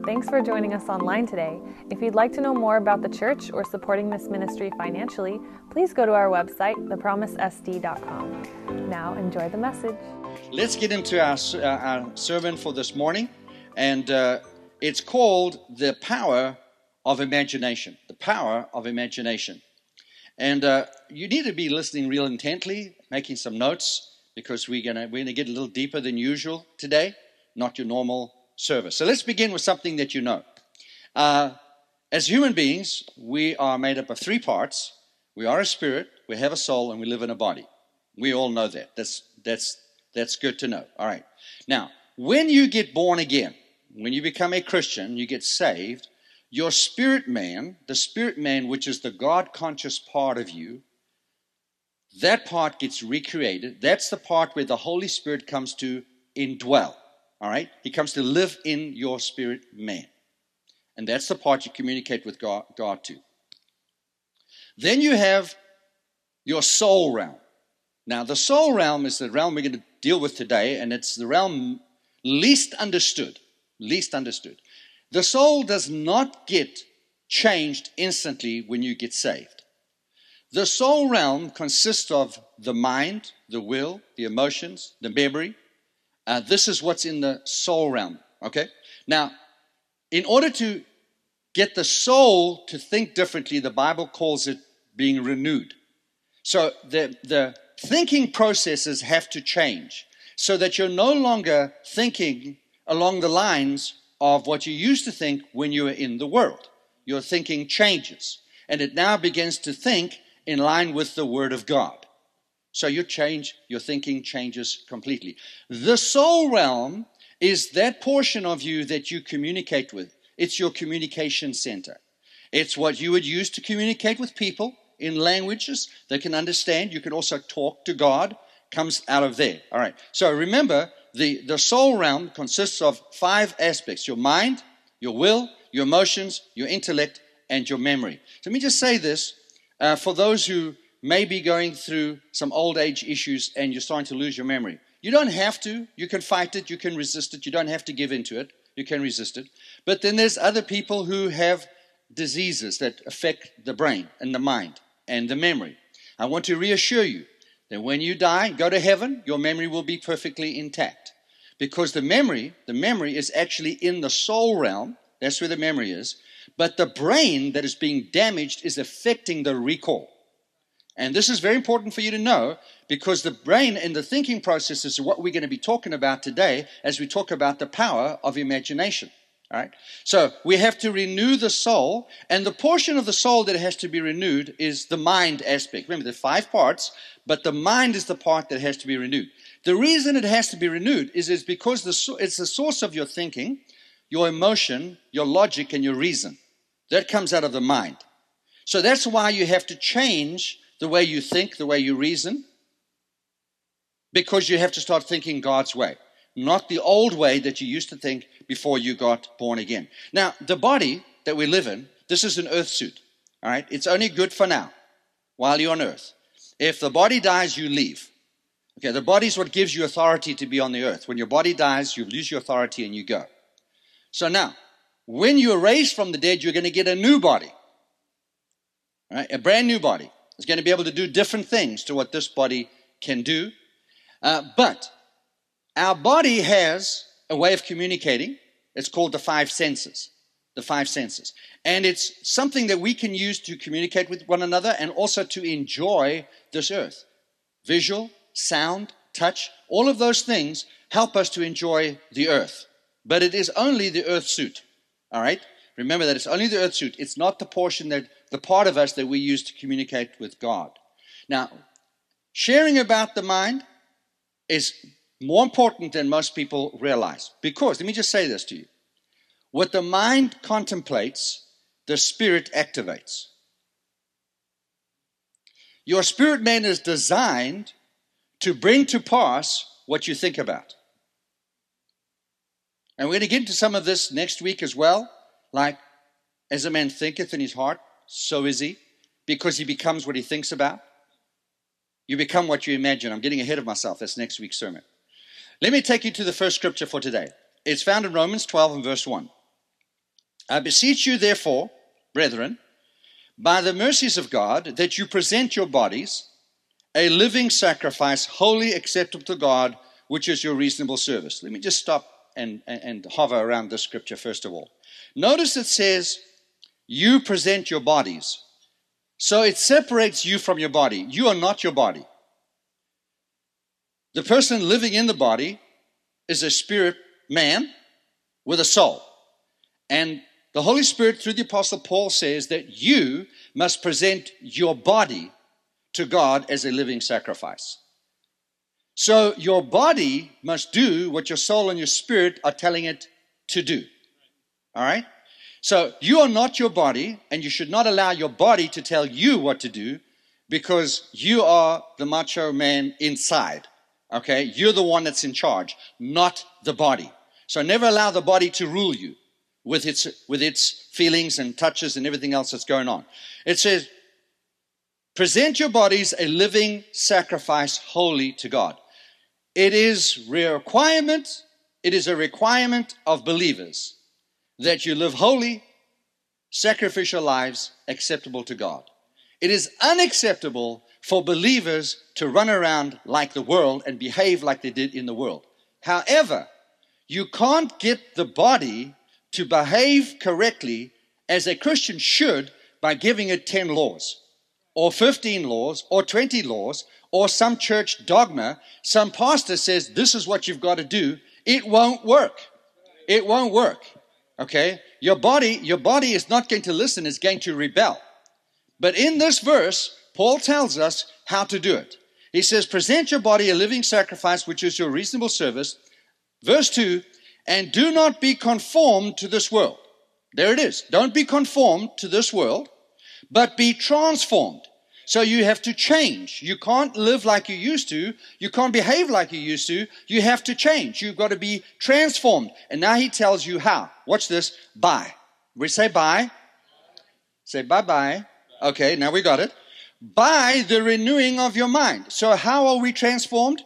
Thanks for joining us online today. If you'd like to know more about the church or supporting this ministry financially, please go to our website, thepromisesd.com. Now, enjoy the message. Let's get into our sermon for this morning, and it's called The Power of Imagination. The Power of Imagination. And you need to be listening real intently, making some notes, because we're gonna get a little deeper than usual today, not your normal service. So let's begin with something that you know. As human beings, we are made up of three parts. We are a spirit, we have a soul, and we live in a body. We all know that. That's good to know. All right. Now, when you get born again, when you become a Christian, you get saved, your spirit man, the spirit man, which is the God-conscious part of you, that part gets recreated. That's the part where the Holy Spirit comes to indwell. All right? He comes to live in your spirit man. And that's the part you communicate with God to. Then you have your soul realm. Now, the soul realm is the realm we're going to deal with today, and it's the realm least understood. Least understood. The soul does not get changed instantly when you get saved. The soul realm consists of the mind, the will, the emotions, the memory. This is what's in the soul realm, okay? Now, in order to get the soul to think differently, the Bible calls it being renewed. So the thinking processes have to change so that you're no longer thinking along the lines of what you used to think when you were in the world. Your thinking changes, and it now begins to think in line with the Word of God. So your thinking changes completely. The soul realm is that portion of you that you communicate with. It's your communication center. It's what you would use to communicate with people in languages they can understand. You can also talk to God. Comes out of there. All right. So remember, the soul realm consists of 5 aspects: your mind, your will, your emotions, your intellect, and your memory. So let me just say this for those who may be going through some old age issues and you're starting to lose your memory. You don't have to. You can fight it. You can resist it. You don't have to give into it. You can resist it. But then there's other people who have diseases that affect the brain and the mind and the memory. I want to reassure you that when you die, go to heaven, your memory will be perfectly intact. Because the memory is actually in the soul realm. That's where the memory is. But the brain that is being damaged is affecting the recall. And this is very important for you to know, because the brain and the thinking process is what we're going to be talking about today as we talk about the power of imagination. All right? So we have to renew the soul, and the portion of the soul that has to be renewed is the mind aspect. Remember, there are 5 parts, but the mind is the part that has to be renewed. The reason it has to be renewed is because it's the source of your thinking, your emotion, your logic, and your reason. That comes out of the mind. So that's why you have to change the way you think, the way you reason, because you have to start thinking God's way, not the old way that you used to think before you got born again. Now, the body that we live in, this is an earth suit, all right? It's only good for now, while you're on earth. If the body dies, you leave. Okay, the body is what gives you authority to be on the earth. When your body dies, you lose your authority and you go. So now, when you're raised from the dead, you're going to get a new body, all right? A brand new body. It's going to be able to do different things to what this body can do. But our body has a way of communicating. It's called the 5 senses. The 5 senses. And it's something that we can use to communicate with one another and also to enjoy this earth. Visual, sound, touch, all of those things help us to enjoy the earth. But it is only the earth suit. All right? Remember that it's only the earth suit. It's not the portion the part of us that we use to communicate with God. Now, sharing about the mind is more important than most people realize. Because, let me just say this to you. What the mind contemplates, the spirit activates. Your spirit man is designed to bring to pass what you think about. And we're going to get into some of this next week as well. Like, as a man thinketh in his heart, so is he, because he becomes what he thinks about. You become what you imagine. I'm getting ahead of myself. That's next week's sermon. Let me take you to the first scripture for today. It's found in Romans 12 and verse 1. I beseech you, therefore, brethren, by the mercies of God, that you present your bodies a living sacrifice, wholly acceptable to God, which is your reasonable service. Let me just stop and hover around this scripture first of all. Notice it says, you present your bodies. So it separates you from your body. You are not your body. The person living in the body is a spirit man with a soul. And the Holy Spirit, through the Apostle Paul, says that you must present your body to God as a living sacrifice. So your body must do what your soul and your spirit are telling it to do. All right? So you are not your body, and you should not allow your body to tell you what to do, because you are the macho man inside. Okay? You're the one that's in charge, not the body. So never allow the body to rule you with its feelings and touches and everything else that's going on. It says, present your bodies a living sacrifice holy to God. It is a requirement of believers that you live holy, sacrificial lives acceptable to God. It is unacceptable for believers to run around like the world and behave like they did in the world. However, you can't get the body to behave correctly as a Christian should by giving it 10 laws or 15 laws or 20 laws or some church dogma. Some pastor says this is what you've got to do. It won't work. It won't work. Okay? Your body is not going to listen, it's going to rebel. But in this verse, Paul tells us how to do it. He says, present your body a living sacrifice, which is your reasonable service. Verse 2, and do not be conformed to this world. There it is. Don't be conformed to this world, but be transformed. So you have to change. You can't live like you used to. You can't behave like you used to. You have to change. You've got to be transformed. And now he tells you how. Watch this. By. We say by. Say bye-bye. Okay, now we got it. By the renewing of your mind. So how are we transformed?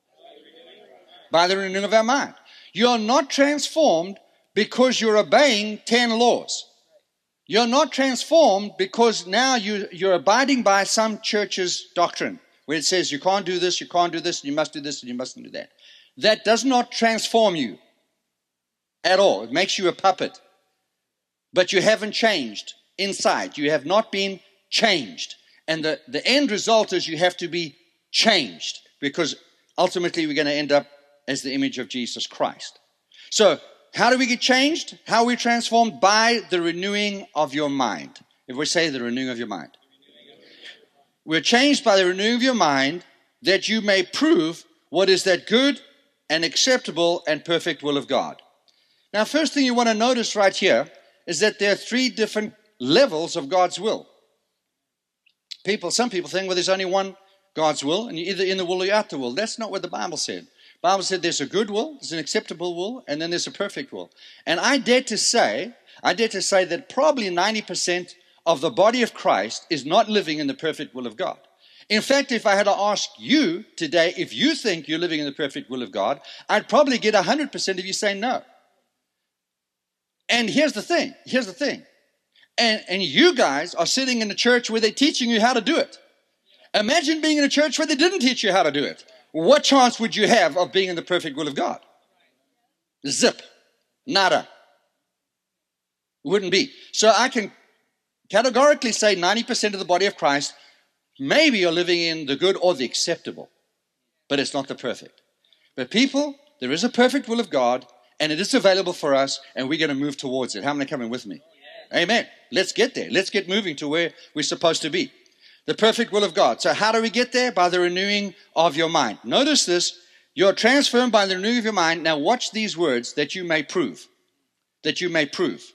By the renewing of our mind. You're not transformed because you're obeying 10 laws. You're not transformed because now you're abiding by some church's doctrine where it says you can't do this, and you must do this, and you mustn't do that. That does not transform you at all. It makes you a puppet. But you haven't changed inside. You have not been changed. And the end result is you have to be changed, because ultimately we're going to end up as the image of Jesus Christ. So, how do we get changed? How are we transformed? By the renewing of your mind. If we say the renewing of your mind. We're changed by the renewing of your mind, that you may prove what is that good and acceptable and perfect will of God. Now, first thing you want to notice right here is that there are 3 different levels of God's will. Some people think, well, there's only one God's will, and you're either in the will or you're out the will. That's not what the Bible said. The Bible said there's a good will, there's an acceptable will, and then there's a perfect will. And I dare to say that probably 90% of the body of Christ is not living in the perfect will of God. In fact, if I had to ask you today if you think you're living in the perfect will of God, I'd probably get 100% of you saying no. And here's the thing. And you guys are sitting in a church where they're teaching you how to do it. Imagine being in a church where they didn't teach you how to do it. What chance would you have of being in the perfect will of God? Zip. Nada. Wouldn't be. So I can categorically say 90% of the body of Christ, maybe you're living in the good or the acceptable, but it's not the perfect. But people, there is a perfect will of God, and it is available for us, and we're going to move towards it. How many are coming with me? Amen. Let's get there. Let's get moving to where we're supposed to be. The perfect will of God. So how do we get there? By the renewing of your mind. Notice this. You're transformed by the renewing of your mind. Now watch these words, that you may prove. That you may prove.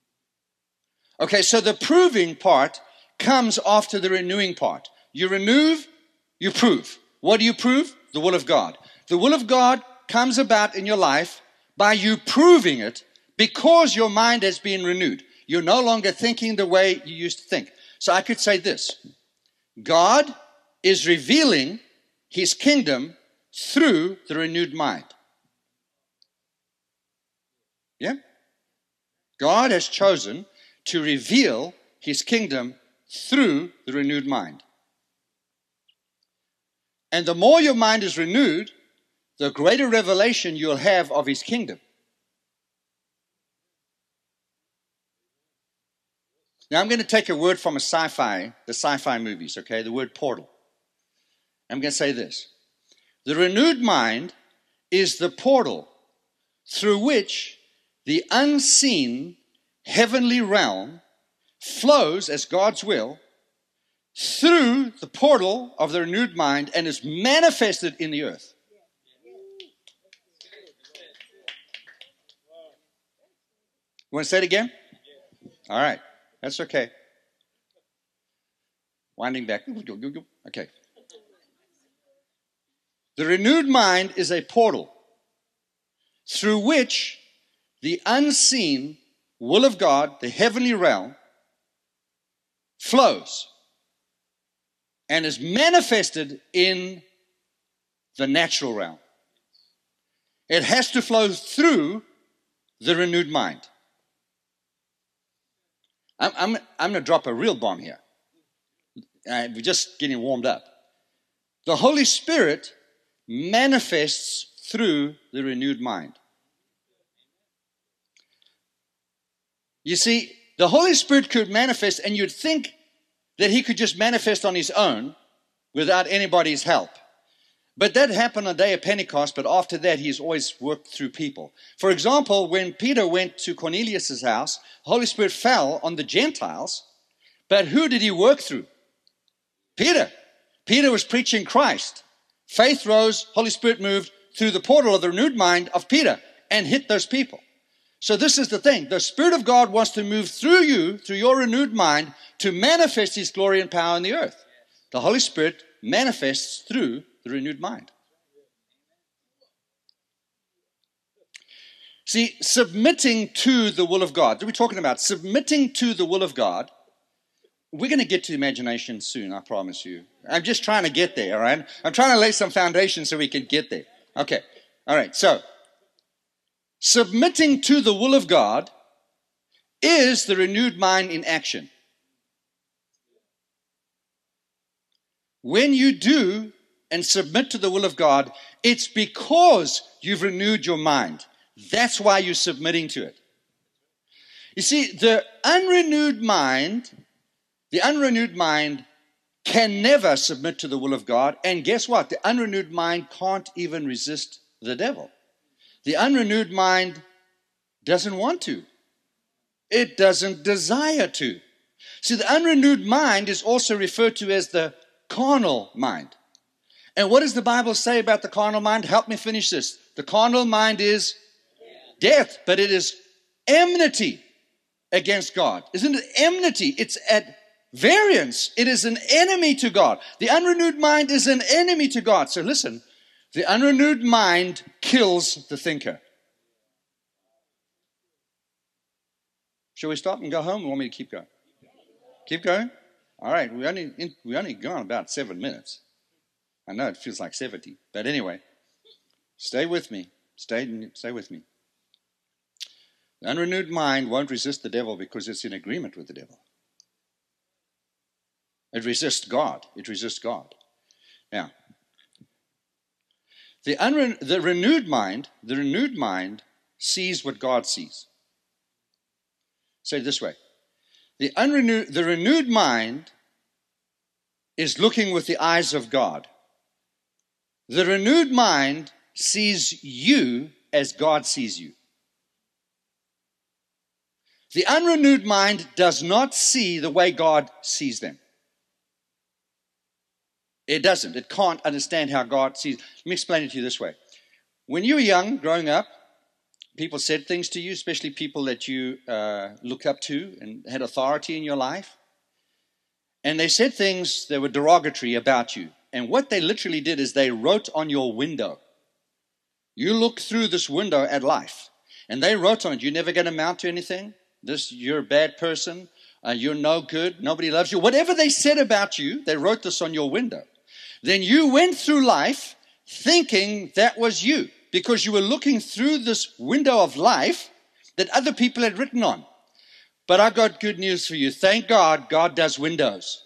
Okay, so the proving part comes after the renewing part. You renew, you prove. What do you prove? The will of God. The will of God comes about in your life by you proving it, because your mind has been renewed. You're no longer thinking the way you used to think. So I could say this. God is revealing his kingdom through the renewed mind. Yeah? God has chosen to reveal his kingdom through the renewed mind. And the more your mind is renewed, the greater revelation you'll have of his kingdom. Now I'm going to take a word from the sci-fi movies, okay? The word portal. I'm going to say this. The renewed mind is the portal through which the unseen heavenly realm flows as God's will through the portal of the renewed mind and is manifested in the earth. You want to say it again? All right. That's okay. Winding back. Okay. The renewed mind is a portal through which the unseen will of God, the heavenly realm, flows and is manifested in the natural realm. It has to flow through the renewed mind. I'm going to drop a real bomb here. We're just getting warmed up. The Holy Spirit manifests through the renewed mind. You see, the Holy Spirit could manifest, and you'd think that he could just manifest on his own without anybody's help. But that happened on the day of Pentecost, but after that, he's always worked through people. For example, when Peter went to Cornelius' house, the Holy Spirit fell on the Gentiles, but who did he work through? Peter. Peter was preaching Christ. Faith rose, Holy Spirit moved through the portal of the renewed mind of Peter and hit those people. So this is the thing. The Spirit of God wants to move through you, through your renewed mind, to manifest his glory and power in the earth. The Holy Spirit manifests through the renewed mind. See, submitting to the will of God. What are we talking about? Submitting to the will of God. We're going to get to imagination soon, I promise you. I'm just trying to get there, all right? I'm trying to lay some foundation so we can get there. Okay, all right. So, submitting to the will of God is the renewed mind in action. When you do and submit to the will of God, it's because you've renewed your mind. That's why you're submitting to it. You see, the unrenewed mind can never submit to the will of God. And guess what? The unrenewed mind can't even resist the devil. The unrenewed mind doesn't want to. It doesn't desire to. See, the unrenewed mind is also referred to as the carnal mind. And what does the Bible say about the carnal mind? Help me finish this. The carnal mind is death, but it is enmity against God. Isn't it enmity? It's at variance. It is an enemy to God. The unrenewed mind is an enemy to God. So listen, the unrenewed mind kills the thinker. Shall we stop and go home, or want me to keep going? Keep going? All right, we only gone about 7 minutes. I know it feels like 70, but anyway, stay with me. Stay with me. The unrenewed mind won't resist the devil because it's in agreement with the devil. It resists God. It resists God. Now, the renewed mind sees what God sees. Say it this way. The renewed mind is looking with the eyes of God. The renewed mind sees you as God sees you. The unrenewed mind does not see the way God sees them. It doesn't. It can't understand how God sees. Let me explain it to you this way. When you were young, growing up, people said things to you, especially people that you looked up to and had authority in your life. And they said things that were derogatory about you. And what they literally did is they wrote on your window. You look through this window at life. And they wrote on it, you're never going to amount to anything. You're a bad person. You're no good. Nobody loves you. Whatever they said about you, they wrote this on your window. Then you went through life thinking that was you. Because you were looking through this window of life that other people had written on. But I got good news for you. Thank God, God does windows.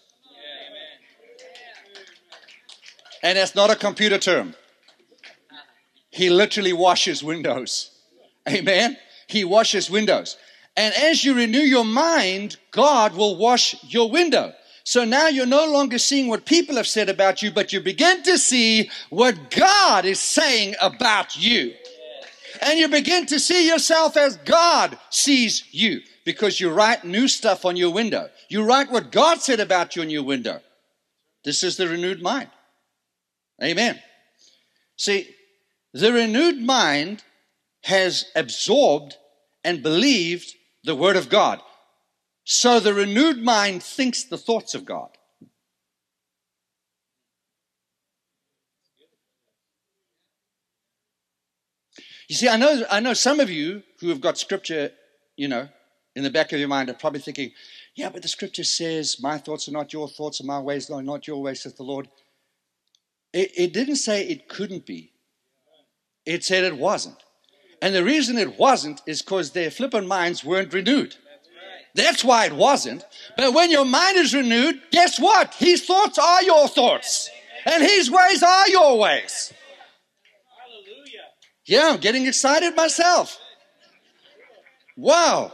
And that's not a computer term. He literally washes windows. Amen? He washes windows. And as you renew your mind, God will wash your window. So now you're no longer seeing what people have said about you, but you begin to see what God is saying about you. And you begin to see yourself as God sees you, because you write new stuff on your window. You write what God said about you on your window. This is the renewed mind. Amen. See, the renewed mind has absorbed and believed the Word of God. So the renewed mind thinks the thoughts of God. You see, I know some of you who have got scripture, in the back of your mind are probably thinking, yeah, but the scripture says, my thoughts are not your thoughts and my ways are not your ways, says the Lord. It didn't say it couldn't be. It said it wasn't. And the reason it wasn't is because their flippant minds weren't renewed. That's why it wasn't. But when your mind is renewed, guess what? His thoughts are your thoughts. And his ways are your ways. Yeah, I'm getting excited myself. Wow.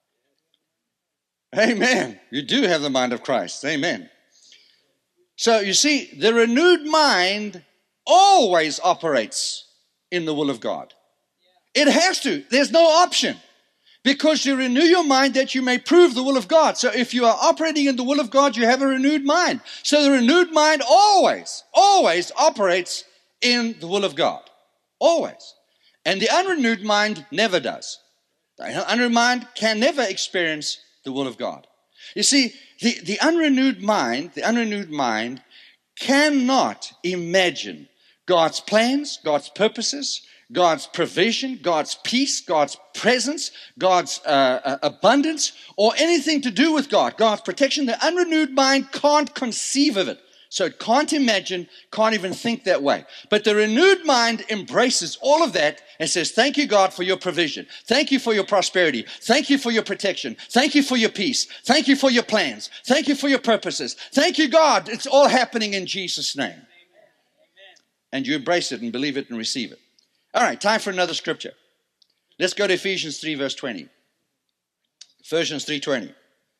Amen. You do have the mind of Christ. Amen. So you see, the renewed mind always operates in the will of God. It has to. There's no option. Because you renew your mind that you may prove the will of God. So if you are operating in the will of God, you have a renewed mind. So the renewed mind always operates in the will of God. Always. And the unrenewed mind never does. The unrenewed mind can never experience the will of God. You see, the unrenewed mind cannot imagine God's plans, God's purposes, God's provision, God's peace, God's presence, God's abundance, or anything to do with God, God's protection. The unrenewed mind can't conceive of it. So it can't imagine, can't even think that way. But the renewed mind embraces all of that and says, thank you, God, for your provision. Thank you for your prosperity. Thank you for your protection. Thank you for your peace. Thank you for your plans. Thank you for your purposes. Thank you, God. It's all happening in Jesus' name. And you embrace it and believe it and receive it. All right, time for another scripture. Let's go to Ephesians 3, verse 20. Ephesians 3:20.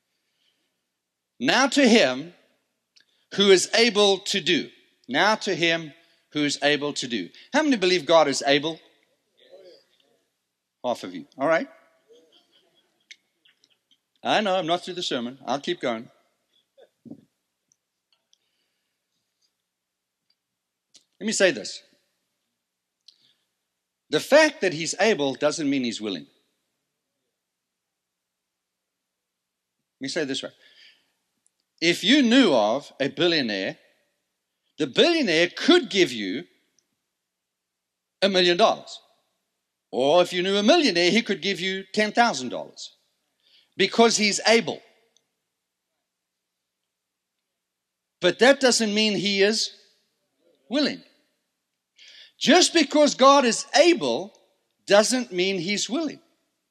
Now to him who is able to do. Now to him who is able to do. How many believe God is able? Half of you. All right. I know, I'm not through the sermon. I'll keep going. Let me say this. The fact that he's able doesn't mean he's willing. Let me say it this way. If you knew of a billionaire, the billionaire could give you $1 million. Or if you knew a millionaire, he could give you $10,000 because he's able. But that doesn't mean he is willing. Just because God is able doesn't mean he's willing.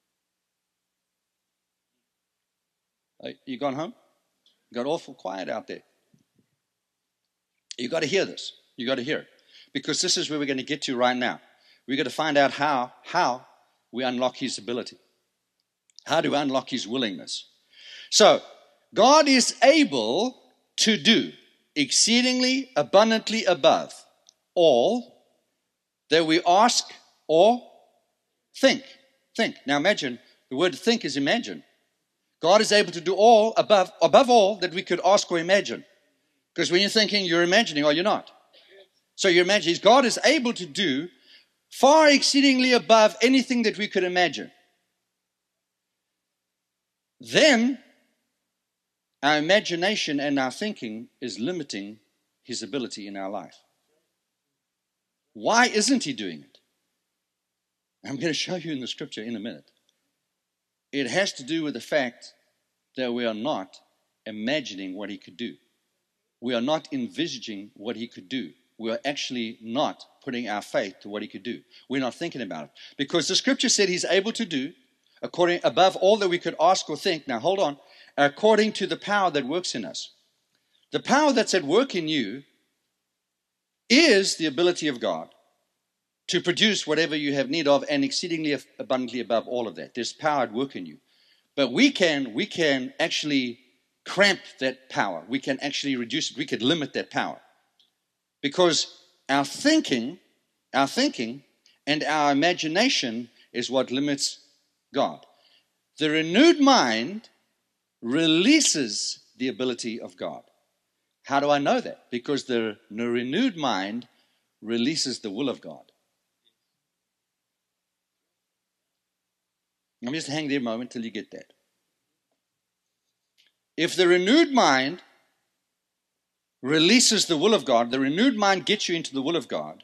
You gone home? Got awful quiet out there. You got to hear this. You got to hear it. Because this is where we're going to get to right now. We're going to find out how we unlock his ability. How do we unlock his willingness? So, God is able to do exceedingly abundantly above all that we ask or think. Think. Now imagine, the word think is imagine. God is able to do all above all that we could ask or imagine. Because when you're thinking, you're imagining, or you're not. So you imagine, God is able to do far exceedingly above anything that we could imagine. Then, our imagination and our thinking is limiting his ability in our life. Why isn't he doing it? I'm going to show you in the scripture in a minute. It has to do with the fact that we are not imagining what he could do. We are not envisaging what he could do. We are actually not putting our faith to what he could do. We're not thinking about it. Because the scripture said he's able to do according above all that we could ask or think. Now hold on. According to the power that works in us. The power that's at work in you is the ability of God to produce whatever you have need of, and exceedingly abundantly above all of that. There's power at work in you. But we can actually cramp that power. We can actually reduce it. We could limit that power. Because our thinking and our imagination is what limits God. The renewed mind releases the ability of God. How do I know that? Because the renewed mind releases the will of God. Let me just hang there a moment till you get that. If the renewed mind releases the will of God, the renewed mind gets you into the will of God.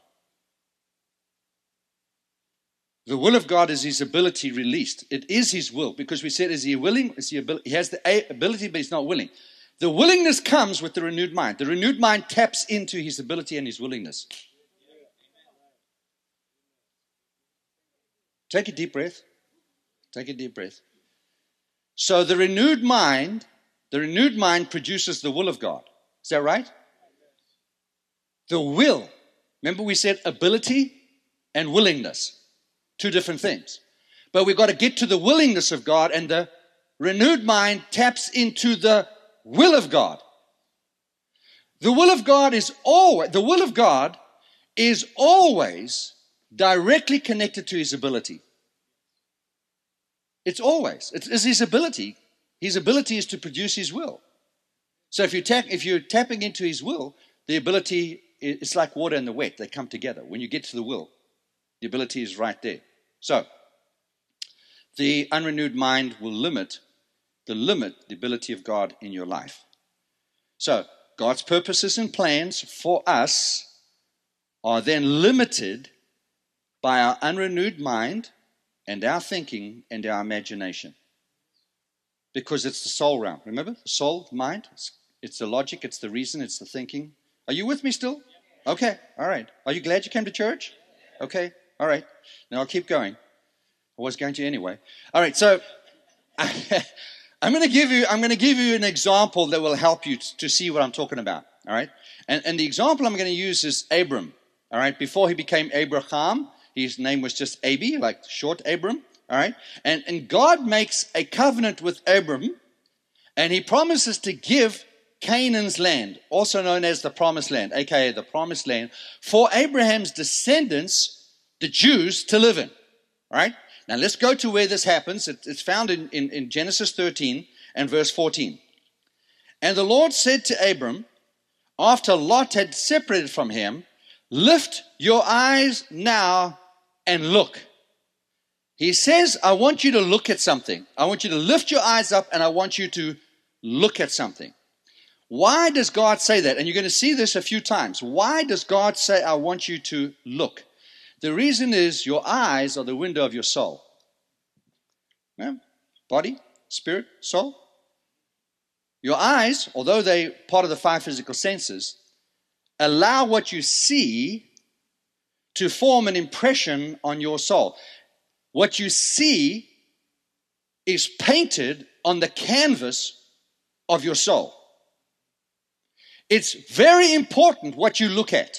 The will of God is His ability released. It is His will, because we said, is He willing? He has the ability, but He's not willing. The willingness comes with the renewed mind. The renewed mind taps into His ability and His willingness. Take a deep breath. Take a deep breath. So the renewed mind produces the will of God. Is that right? The will. Remember we said ability and willingness. Two different things. But we've got to get to the willingness of God, and the renewed mind taps into the will of God. The will of God is always directly connected to His ability. It's always. It's His ability. His ability is to produce His will. So if you're tapping into His will, the ability, it's like water and the wet. They come together. When you get to the will, the ability is right there. So the unrenewed mind will limit the ability of God in your life. So God's purposes and plans for us are then limited by our unrenewed mind and our thinking and our imagination. Because it's the soul realm. Remember? The soul, the mind. It's the logic, it's the reason, it's the thinking. Are you with me still? Okay, all right. Are you glad you came to church? Okay, all right. Now I'll keep going. I was going to anyway. All right, so I'm going to give you an example that will help you to see what I'm talking about. All right? And the example I'm going to use is Abram. All right? Before he became Abraham, his name was just Abi, like short Abram. All right? And God makes a covenant with Abram, and He promises to give Canaan's land, also known as the Promised Land, aka the Promised Land, for Abraham's descendants, the Jews, to live in. All right? Now let's go to where this happens. It's found in Genesis 13 and verse 14. And the Lord said to Abram, after Lot had separated from him, lift your eyes now and look. He says, I want you to look at something. I want you to lift your eyes up, and I want you to look at something. Why does God say that? And you're going to see this a few times. Why does God say, I want you to look? The reason is your eyes are the window of your soul. Yeah? Body, spirit, soul. Your eyes, although they're part of the five physical senses, allow what you see to form an impression on your soul. What you see is painted on the canvas of your soul. It's very important what you look at.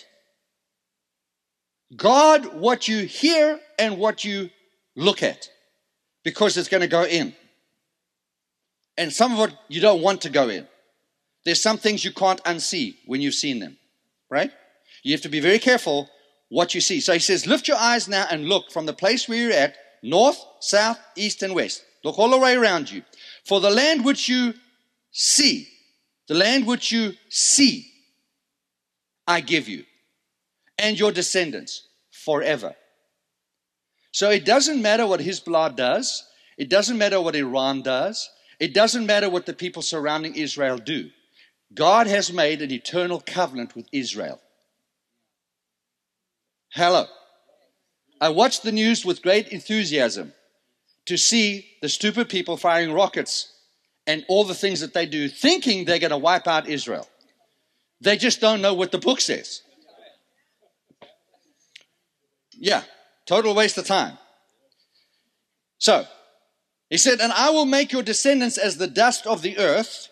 Guard what you hear and what you look at, because it's going to go in. And some of it you don't want to go in. There's some things you can't unsee when you've seen them, right? You have to be very careful what you see. So he says, lift your eyes now and look from the place where you're at, north, south, east, and west. Look all the way around you. For the land which you see, I give you, and your descendants forever. So it doesn't matter what Hezbollah does. It doesn't matter what Iran does. It doesn't matter what the people surrounding Israel do. God has made an eternal covenant with Israel. Hello. I watch the news with great enthusiasm to see the stupid people firing rockets and all the things that they do, thinking they're going to wipe out Israel. They just don't know what the book says. Yeah, total waste of time. So, He said, and I will make your descendants as the dust of the earth.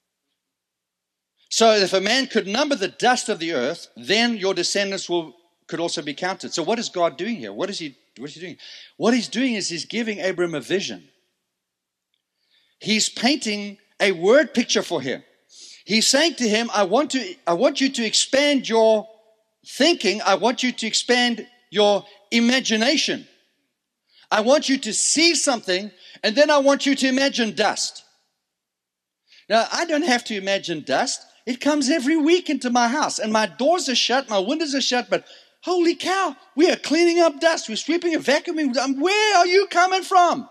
So if a man could number the dust of the earth, then your descendants could also be counted. So what is God doing here? What is he doing? What he's doing is he's giving Abram a vision. He's painting a word picture for him. He's saying to him, I want you to expand your thinking. I want you to expand your imagination. I want you to see something, and then I want you to imagine dust. Now, I don't have to imagine dust. It comes every week into my house, and my doors are shut, my windows are shut, but holy cow, we are cleaning up dust. We're sweeping and vacuuming. Where are you coming from?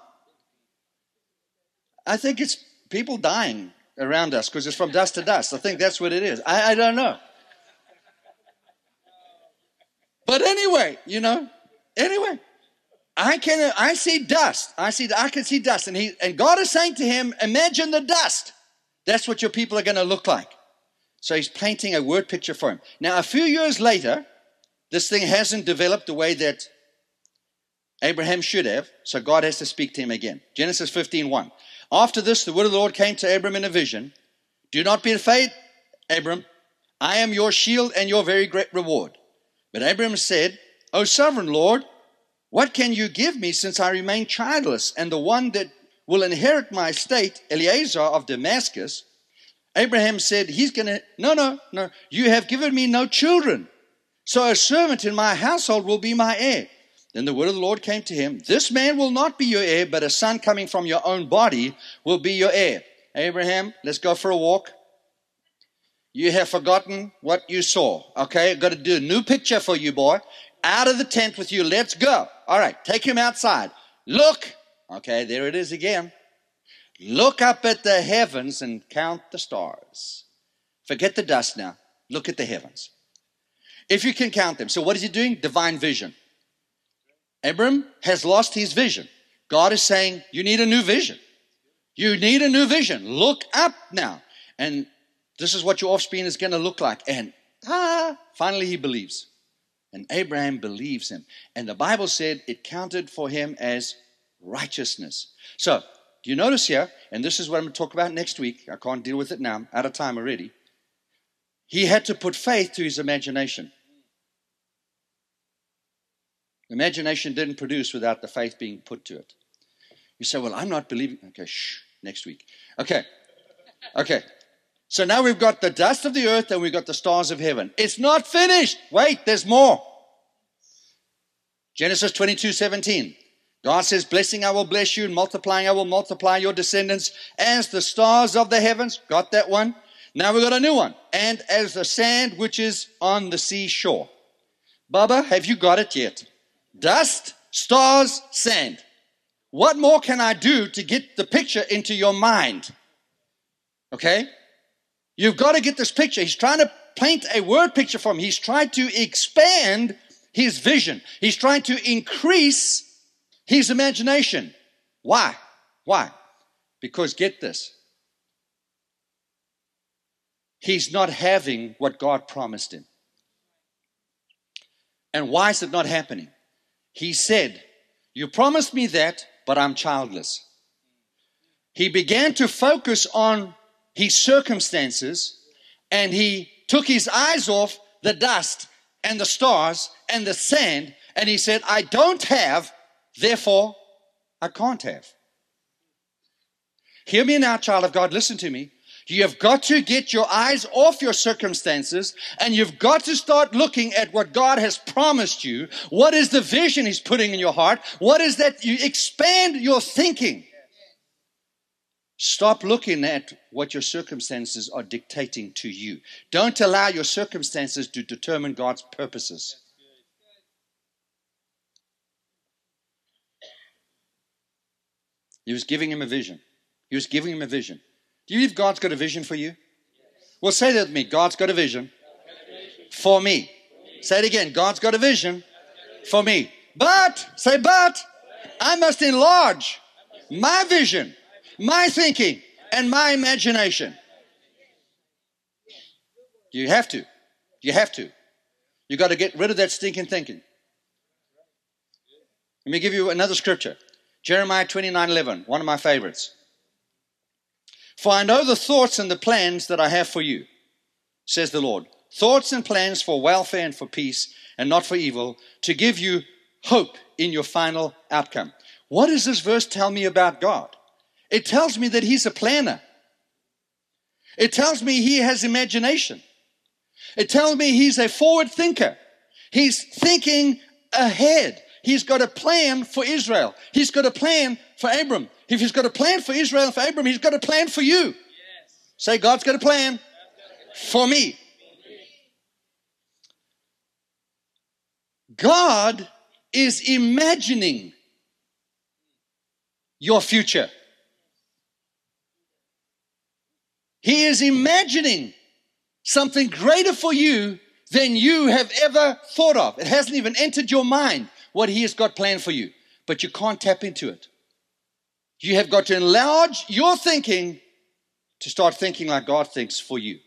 I think it's people dying around us because it's from dust to dust. I think that's what it is. I don't know. But anyway, I see dust. I can see dust. And God is saying to him, imagine the dust. That's what your people are going to look like. So he's painting a word picture for him. Now, a few years later, this thing hasn't developed the way that Abraham should have. So God has to speak to him again. Genesis 15:1. After this, the word of the Lord came to Abram in a vision. Do not be afraid, Abram. I am your shield and your very great reward. But Abram said, O sovereign Lord, what can you give me since I remain childless? And the one that will inherit my estate, Eliezer of Damascus. Abraham said, no, you have given me no children. So a servant in my household will be my heir. Then the word of the Lord came to him, this man will not be your heir, but a son coming from your own body will be your heir. Abraham, let's go for a walk. You have forgotten what you saw. Okay, I've got to do a new picture for you, boy. Out of the tent with you, let's go. All right, take him outside. Look. Okay, there it is again. Look up at the heavens and count the stars. Forget the dust now. Look at the heavens. If you can count them. So what is he doing? Divine vision. Abram has lost his vision. God is saying, you need a new vision. You need a new vision. Look up now. And this is what your offspring is going to look like. And finally he believes. And Abraham believes him. And the Bible said it counted for him as righteousness. So, do you notice here, and this is what I'm going to talk about next week. I can't deal with it now. I'm out of time already. He had to put faith to his imagination. Imagination didn't produce without the faith being put to it. You say, well, I'm not believing. Okay, next week. Okay. So now we've got the dust of the earth and we've got the stars of heaven. It's not finished. Wait, there's more. Genesis 22:17. God says, blessing I will bless you, and multiplying I will multiply your descendants as the stars of the heavens. Got that one? Now we've got a new one. And as the sand which is on the seashore. Baba, have you got it yet? Dust, stars, sand. What more can I do to get the picture into your mind? Okay? You've got to get this picture. He's trying to paint a word picture for him. He's trying to expand his vision. He's trying to increase his imagination. Why? Because get this. He's not having what God promised him. And why is it not happening? He said, you promised me that, but I'm childless. He began to focus on his circumstances, and he took his eyes off the dust and the stars and the sand, and he said, I don't have, therefore I can't have. Hear me now, child of God, listen to me. You have got to get your eyes off your circumstances, and you've got to start looking at what God has promised you. What is the vision he's putting in your heart? What is that? You expand your thinking. Stop looking at what your circumstances are dictating to you. Don't allow your circumstances to determine God's purposes. He was giving him a vision. Do you believe God's got a vision for you? Well, say that with me. God's got a vision for me. Say it again. God's got a vision for me. But I must enlarge my vision, my thinking, and my imagination. You have to. You got to get rid of that stinking thinking. Let me give you another scripture. Jeremiah 29:11, one of my favorites. For I know the thoughts and the plans that I have for you, says the Lord. Thoughts and plans for welfare and for peace and not for evil, to give you hope in your final outcome. What does this verse tell me about God? It tells me that He's a planner. It tells me He has imagination. It tells me He's a forward thinker. He's thinking ahead. He's got a plan for Israel. He's got a plan for Abram. If He's got a plan for Israel and for Abram, He's got a plan for you. Yes. Say, God's got a plan for me. God is imagining your future. He is imagining something greater for you than you have ever thought of. It hasn't even entered your mind what He has got planned for you, but you can't tap into it. You have got to enlarge your thinking to start thinking like God thinks for you.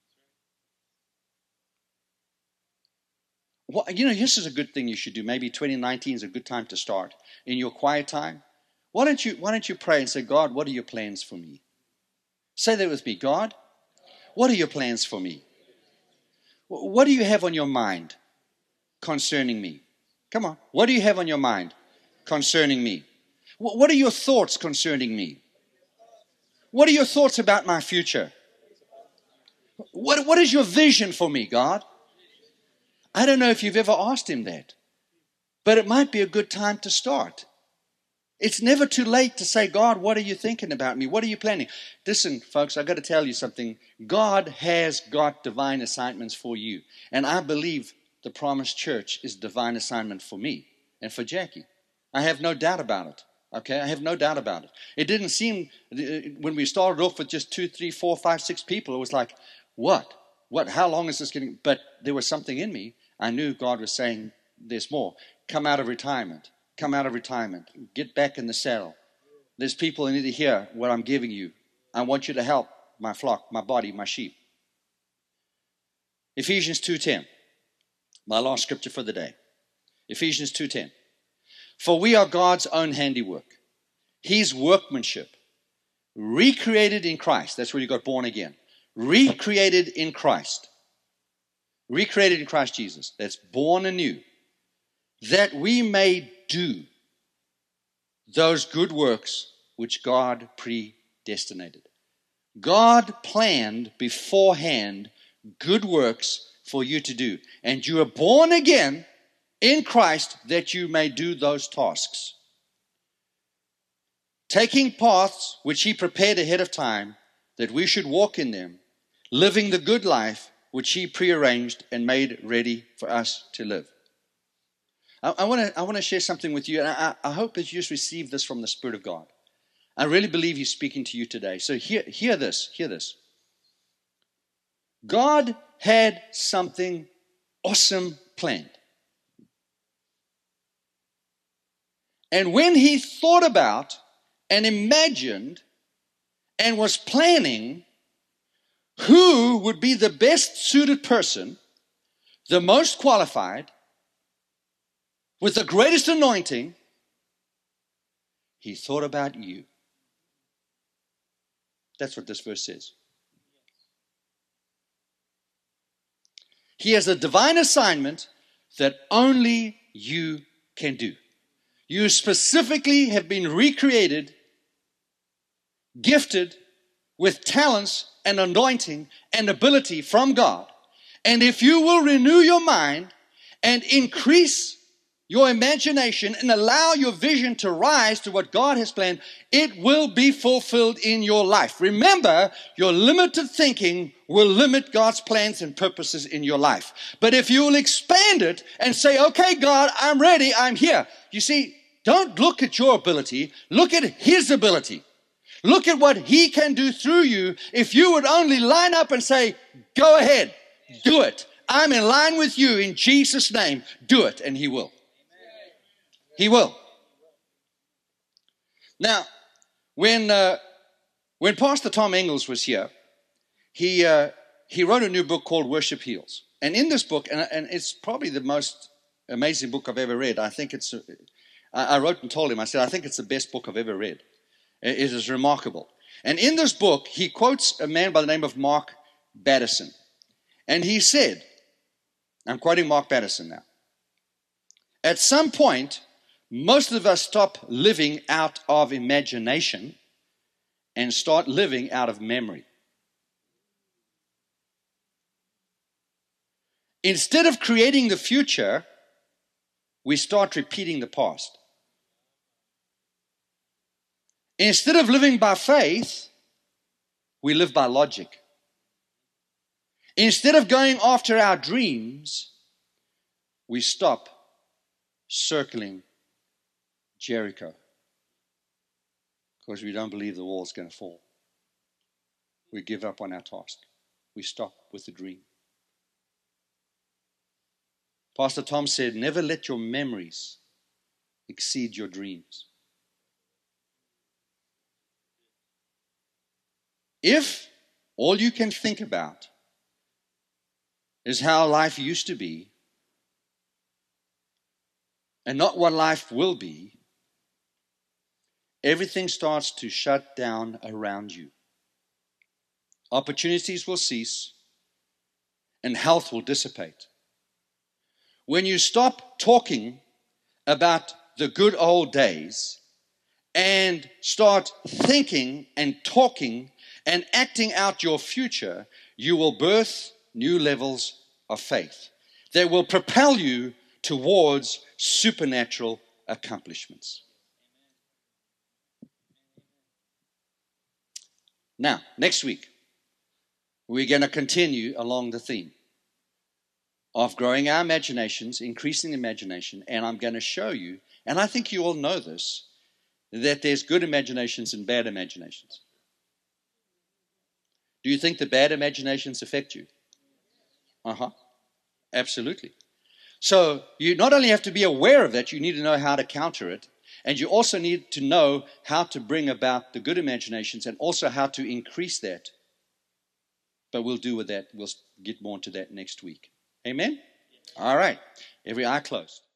Well, this is a good thing you should do. Maybe 2019 is a good time to start. In your quiet time, why don't you pray and say, God, what are your plans for me? Say that with me. God, what are your plans for me? What do you have on your mind concerning me? Come on. What do you have on your mind concerning me? What are your thoughts concerning me? What are your thoughts about my future? What is your vision for me, God? I don't know if you've ever asked Him that, but it might be a good time to start. It's never too late to say, God, what are you thinking about me? What are you planning? Listen, folks, I've got to tell you something. God has got divine assignments for you. And I believe the Promised Church is divine assignment for me and for Jackie. I have no doubt about it. Okay, I have no doubt about it. It didn't seem, when we started off with just 2, 3, 4, 5, 6 people, it was like, what? How long is this getting? But there was something in me. I knew God was saying, there's more. Come out of retirement. Come out of retirement. Get back in the saddle. There's people who need to hear what I'm giving you. I want you to help my flock, my body, my sheep. Ephesians 2:10. My last scripture for the day. Ephesians 2:10. For we are God's own handiwork. His workmanship. Recreated in Christ. That's where you got born again. Recreated in Christ. Recreated in Christ Jesus. That's born anew. That we may do those good works which God predestinated. God planned beforehand good works for you to do. And you are born again in Christ that you may do those tasks. Taking paths which He prepared ahead of time that we should walk in them, living the good life which He prearranged and made ready for us to live. I want to share something with you, and I hope that you just receive this from the Spirit of God. I really believe He's speaking to you today. So hear this. God had something awesome planned. And when He thought about and imagined and was planning who would be the best suited person, the most qualified, with the greatest anointing, He thought about you. That's what this verse says. He has a divine assignment that only you can do. You specifically have been recreated, gifted with talents and anointing and ability from God. And if you will renew your mind and increase your imagination and allow your vision to rise to what God has planned, it will be fulfilled in your life. Remember, your limited thinking will limit God's plans and purposes in your life. But if you will expand it and say, okay, God, I'm ready, I'm here. You see, don't look at your ability, look at His ability. Look at what He can do through you if you would only line up and say, go ahead, do it. I'm in line with you in Jesus' name. Do it, and He will. He will. Now, when Pastor Tom Engels was here, he wrote a new book called Worship Heals. And in this book, and it's probably the most amazing book I've ever read. I think I wrote and told him, I said, I think it's the best book I've ever read. It is remarkable. And in this book, he quotes a man by the name of Mark Batterson. And he said, I'm quoting Mark Batterson now, at some point, most of us stop living out of imagination and start living out of memory. Instead of creating the future, we start repeating the past. Instead of living by faith, we live by logic. Instead of going after our dreams, we stop circling Jericho because we don't believe the wall's going to fall. We give up on our task. We stop with the dream. Pastor Tom said, never let your memories exceed your dreams. If all you can think about is how life used to be and not what life will be, everything starts to shut down around you. Opportunities will cease and health will dissipate. When you stop talking about the good old days and start thinking and talking and acting out your future, you will birth new levels of faith that will propel you towards supernatural accomplishments. Now, next week, we're going to continue along the theme of growing our imaginations, increasing imagination, and I'm going to show you, and I think you all know this, that there's good imaginations and bad imaginations. Do you think the bad imaginations affect you? Absolutely. So you not only have to be aware of that, you need to know how to counter it, and you also need to know how to bring about the good imaginations and also how to increase that. But we'll do with that. We'll get more into that next week. Amen? All right. Every eye closed.